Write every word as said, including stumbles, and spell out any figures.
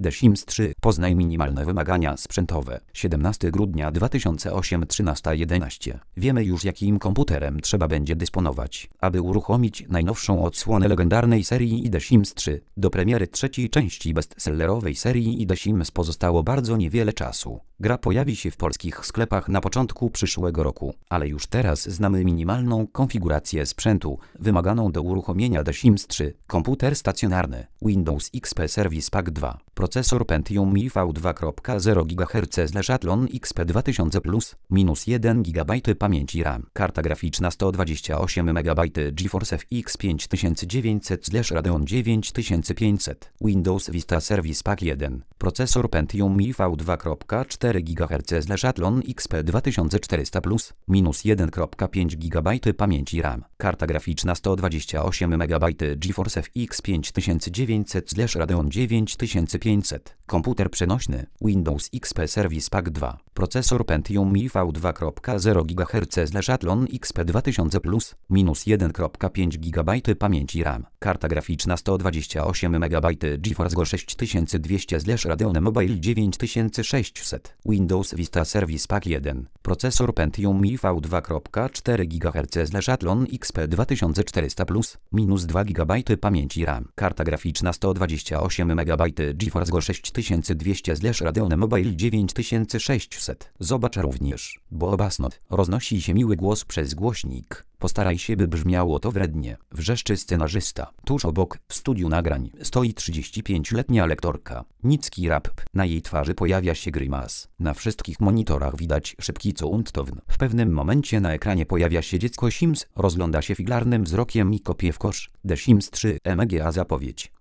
The Sims trzy. Poznaj minimalne wymagania sprzętowe. siedemnastego grudnia dwa tysiące ósmego trzynaста jedenaście. Wiemy już, jakim komputerem trzeba będzie dysponować, aby uruchomić najnowszą odsłonę legendarnej serii The Sims trzy. Do premiery trzeciej części bestsellerowej serii The Sims pozostało bardzo niewiele czasu. Gra pojawi się w polskich sklepach na początku przyszłego roku, ale już teraz znamy minimalną konfigurację sprzętu wymaganą do uruchomienia The Sims trzy. Komputer stacjonarny Windows X P Service Pack dwa. Procesor Pentium i V dwa przecinek zero gigaherca Athlon X P dwa tysiące plus, minus jeden gigabajt pamięci RAM. Karta graficzna sto dwadzieścia osiem megabajtów GeForce F X pięć tysięcy dziewięćset Radeon dziewięć tysięcy pięćset. Windows Vista Service Pack jeden. Procesor Pentium i V dwa przecinek cztery gigaherca Athlon X P dwa tysiące czterysta plus, minus jeden przecinek pięć gigabajt pamięci RAM. Karta graficzna sto dwadzieścia osiem megabajtów GeForce F X pięć tysięcy dziewięćset Radeon dziewięć tysięcy pięćset. Komputer przenośny Windows X P Service Pack dwa. Procesor Pentium i V dwa przecinek zero gigaherca Athlon X P dwa tysiące plus, minus jeden przecinek pięć gigabajt pamięci RAM. Karta graficzna sto dwadzieścia osiem megabajtów GeForce Go sześć tysięcy dwieście Radeon Mobile dziewięć tysięcy sześćset. Windows Vista Service Pack jeden. Procesor Pentium i V dwa przecinek cztery gigaherca Athlon X P dwa tysiące czterysta plus, minus dwa gigabajty pamięci RAM. Karta graficzna sto dwadzieścia osiem megabajtów GeForce Go sześć tysięcy dwieście Radeon Mobile dziewięć tysięcy sześćset. Zobacz również, bo obasnot roznosi się miły głos przez głośnik. Postaraj się, by brzmiało to wrednie, wrzeszczy scenarzysta. Tuż obok, w studiu nagrań, stoi trzydziestopięcioletnia lektorka. Nicki rap. Na jej twarzy pojawia się grymas. Na wszystkich monitorach widać szybki co und town. W pewnym momencie na ekranie pojawia się dziecko Sims, rozgląda się figlarnym wzrokiem i kopie w kosz. The Sims trzy M G A zapowiedź.